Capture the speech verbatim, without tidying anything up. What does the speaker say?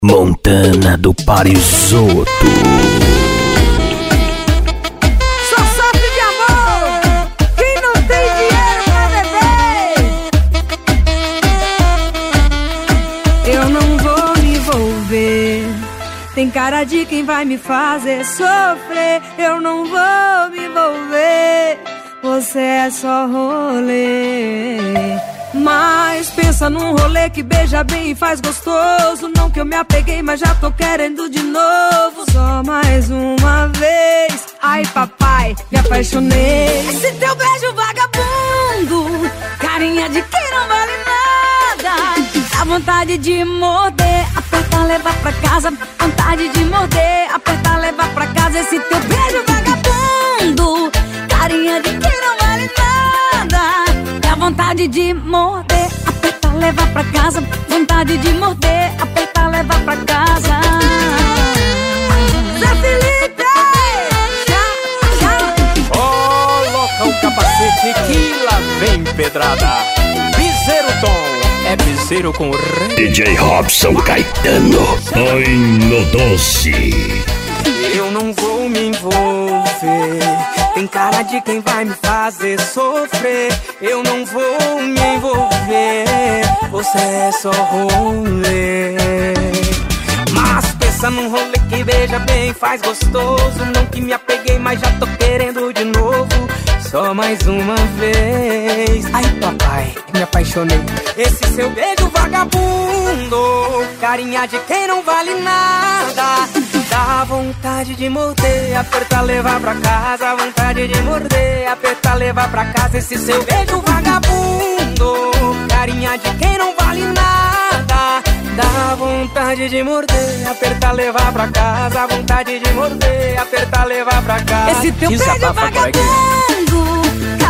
Montana do Parisoto. Só sofre de amor quem não tem dinheiro pra beber. Eu não vou me envolver, tem cara de quem vai me fazer sofrer. Eu não vou me envolver, você é só rolê. Mas pensa num rolê que beija bem e faz gostoso. Não que eu me apeguei, mas já tô querendo de novo. Só mais uma vez. Ai papai, me apaixonei. Esse teu beijo vagabundo, carinha de quem não vale nada. Dá vontade de morder, apertar, levar pra casa. Vontade de morder, apertar, levar pra casa. Esse teu beijo vagabundo, carinha de quem não vale nada. Dá vontade de morder, apertar, levar pra casa. Vontade de morder, apertar, levar pra casa. Zé Felipe! Tchau, tchau. Coloca o capacete que lá vem pedrada. Piseiro Tom, é piseiro com o rei. D J Robson Caetano, ai no doce. Eu não vou me envolver, tem cara de quem vai me fazer sofrer. Eu não vou me envolver, você é só rolê. Mas pensa num rolê que beija bem, faz gostoso. Não que me apeguei, mas já tô querendo de novo. Só mais uma vez. Ai papai, me apaixonei. Esse seu beijo vagabundo, carinha de quem não vale nada. Dá vontade de morder, apertar, levar pra casa. Vontade de morder, apertar, levar pra casa. Esse seu beijo vagabundo, carinha de quem não vale nada. Dá vontade de morder, apertar, levar pra casa. Vontade de morder, apertar, levar pra casa. Esse teu beijo vagabundo,